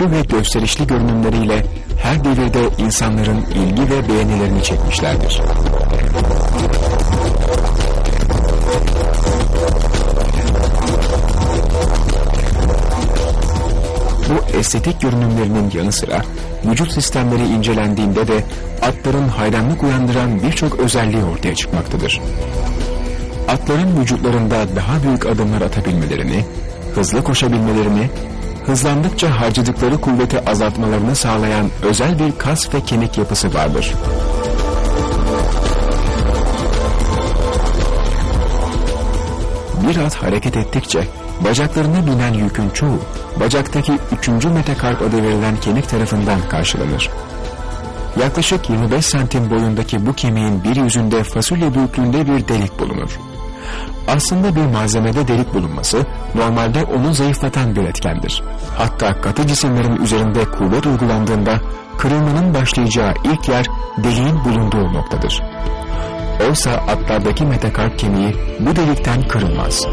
güçlü ve gösterişli görünümleriyle her devirde insanların ilgi ve beğenilerini çekmişlerdir. Bu estetik görünümlerinin yanı sıra vücut sistemleri incelendiğinde de atların hayranlık uyandıran birçok özelliği ortaya çıkmaktadır. Atların vücutlarında daha büyük adımlar atabilmelerini, hızlı koşabilmelerini, hızlandıkça harcadıkları kuvveti azaltmalarını sağlayan özel bir kas ve kemik yapısı vardır. Bir at hareket ettikçe bacaklarına binen yükün çoğu bacaktaki 3. metakarp adı verilen kemik tarafından karşılanır. Yaklaşık 25 santim boyundaki bu kemiğin bir yüzünde fasulye büyüklüğünde bir delik bulunur. Aslında bir malzemede delik bulunması normalde onu zayıflatan bir etkendir. Hatta katı cisimlerin üzerinde kuvvet uygulandığında kırılmanın başlayacağı ilk yer deliğin bulunduğu noktadır. Oysa atlardaki metakarp kemiği bu delikten kırılmaz.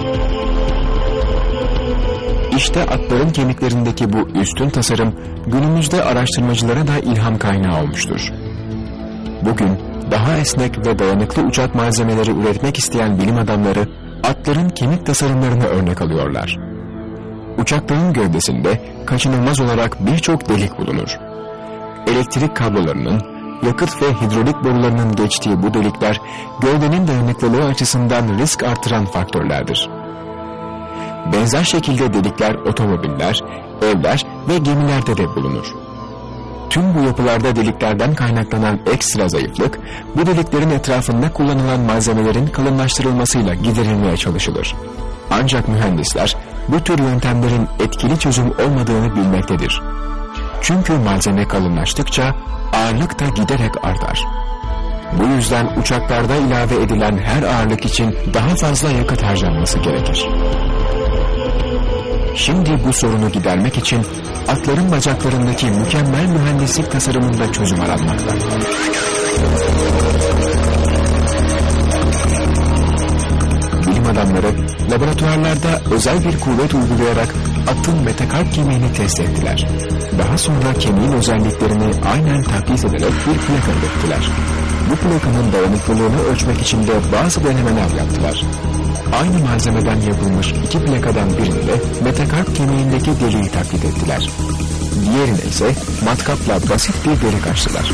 İşte atların kemiklerindeki bu üstün tasarım günümüzde araştırmacılara da ilham kaynağı olmuştur. Bugün daha esnek ve dayanıklı uçak malzemeleri üretmek isteyen bilim adamları atların kemik tasarımlarını örnek alıyorlar. Uçakların gövdesinde kaçınılmaz olarak birçok delik bulunur. Elektrik kablolarının, yakıt ve hidrolik borularının geçtiği bu delikler gövdenin dayanıklılığı açısından risk artıran faktörlerdir. Benzer şekilde delikler otomobiller, evler ve gemilerde de bulunur. Tüm bu yapılarda deliklerden kaynaklanan ekstra zayıflık, bu deliklerin etrafında kullanılan malzemelerin kalınlaştırılmasıyla giderilmeye çalışılır. Ancak mühendisler bu tür yöntemlerin etkili çözüm olmadığını bilmektedir. Çünkü malzeme kalınlaştıkça ağırlık da giderek artar. Bu yüzden uçaklarda ilave edilen her ağırlık için daha fazla yakıt harcanması gerekir. Şimdi bu sorunu gidermek için atların bacaklarındaki mükemmel mühendislik tasarımında çözüm aranmakta. Bilim adamları laboratuvarlarda özel bir kuvvet uygulayarak atın metakarp kemiğini test ettiler. Daha sonra kemiğin özelliklerini aynen taklit ederek bir plaka ürettiler. Bu plakanın dayanıklılığını ölçmek için de bazı denemeler yaptılar. Aynı malzemeden yapılmış iki plakadan birinde metakarp kemiğindeki deliği taklit ettiler. Diğerine ise matkapla basit bir delik açtılar.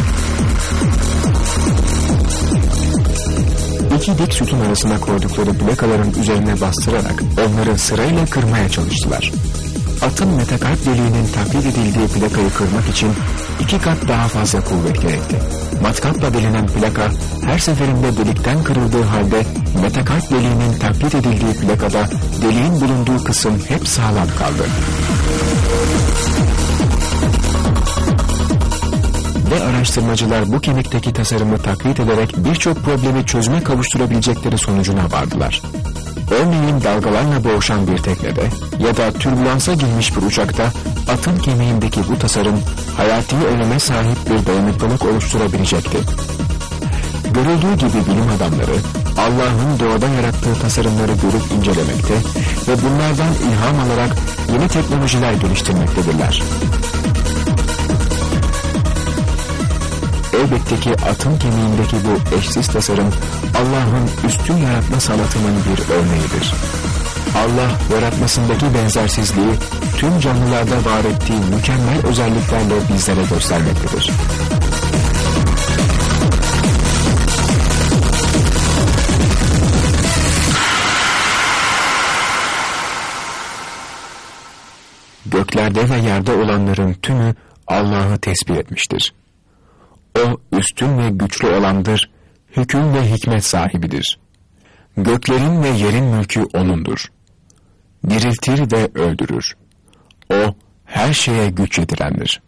İki dik sütun arasına koydukları plakaların üzerine bastırarak onları sırayla kırmaya çalıştılar. Atın metakarp deliğinin taklit edildiği plakayı kırmak için 2 kat daha fazla kuvvet gerekti. Matkapla delinen plaka her seferinde delikten kırıldığı halde metakarp deliğinin taklit edildiği plakada deliğin bulunduğu kısım hep sağlam kaldı. Ve araştırmacılar bu kemikteki tasarımı taklit ederek birçok problemi çözüme kavuşturabilecekleri sonucuna vardılar. Örneğin dalgalarla boğuşan bir teknede ya da türbülansa girmiş bir uçakta atın kemiğindeki bu tasarım hayati öneme sahip bir dayanıklılık oluşturabilecekti. Görüldüğü gibi bilim adamları Allah'ın doğada yarattığı tasarımları görüp incelemekte ve bunlardan ilham alarak yeni teknolojiler geliştirmektedirler. Elbette ki atın kemiğindeki bu eşsiz tasarım Allah'ın üstün yaratma sanatının bir örneğidir. Allah yaratmasındaki benzersizliği tüm canlılarda var ettiği mükemmel özelliklerle bizlere göstermektedir. Göklerde ve yerde olanların tümü Allah'ı tesbih etmiştir. O üstün ve güçlü olandır, hüküm ve hikmet sahibidir. Göklerin ve yerin mülkü O'nundur. Diriltir ve öldürür. O her şeye güç yetirendir.